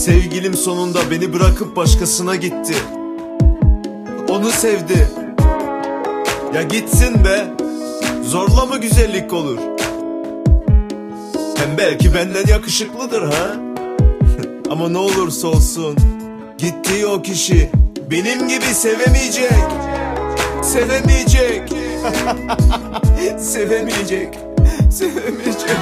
Sevgilim sonunda beni bırakıp başkasına gitti. Onu sevdi. Ya gitsin be, zorla mı güzellik olur? Hem belki benden yakışıklıdır ha. Ama ne olursa olsun gittiği o kişi benim gibi sevemeyecek. Sevemeyecek. Sevemeyecek. Sevemeyecek.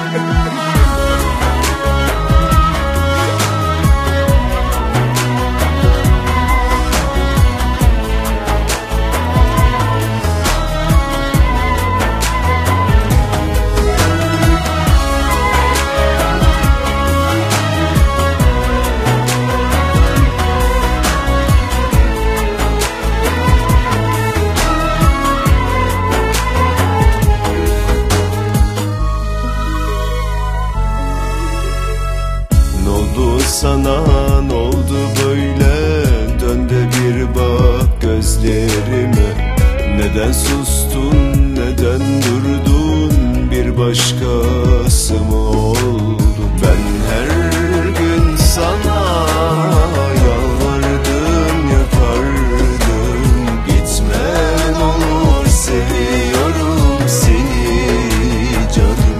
Sana ne oldu böyle? Dön de bir bak gözlerime. Neden sustun, neden durdun? Bir başkası mı oldun? Ben her gün sana yalvardım, yakardım. Gitme ne olur, seviyorum seni canım.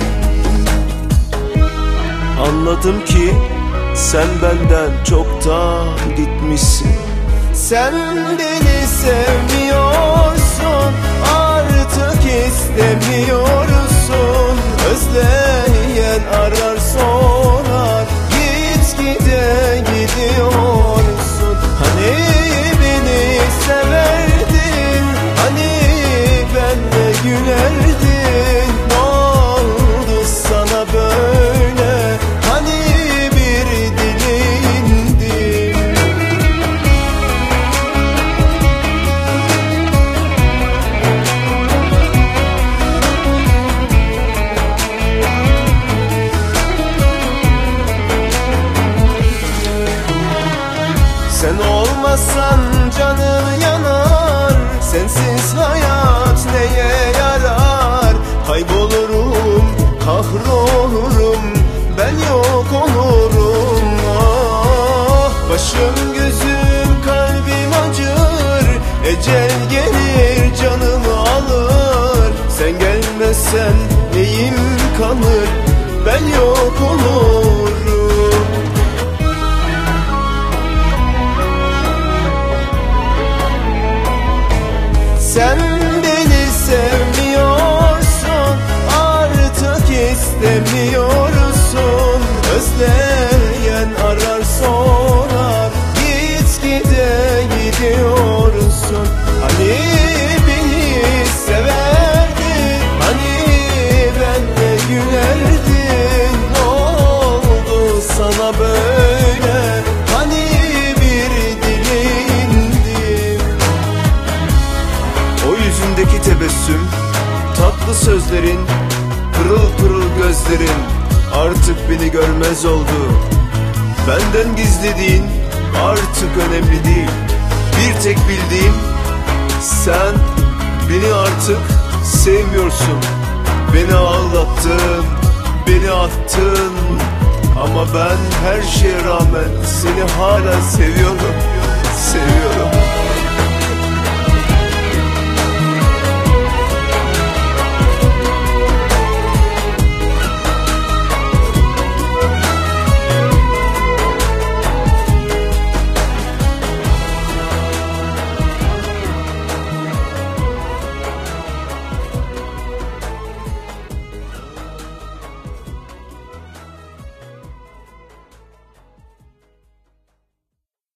Anladım ki sen benden çoktan gitmişsin. Sen beni sevmiyorsun, artık istemiyorsun. Özleyen arar sorar, gitgide gidiyorsun. Hani beni severdin, hani benle gülerdin. Ne oldu sana böyle? Hani sen olmasan canım yanar, sensiz hayat neye yarar? Kaybolurum, kahrolurum, ben yok olurum. Ah, başım gözüm kalbim acır, ecel gelir canımı alır. Sen gelmezsen neyim kalır, ben yok olurum. Sen beni sevmiyorsun, artık istemiyorsun. Özleyen arar sorar, gitgide gidiyorsun. Hani beni severdin, hani benle gülerdin. Ne oldu sana böyle? Hani bir dilindim. O yüzündeki tebessüm, tatlı sözlerin, pırıl pırıl gözlerin artık beni görmez oldu. Benden gizlediğin artık önemli değil. Bir tek bildiğim, sen beni artık sevmiyorsun. Beni aldattın, beni attın. Ama ben her şeye rağmen seni hala seviyorum, seviyorum.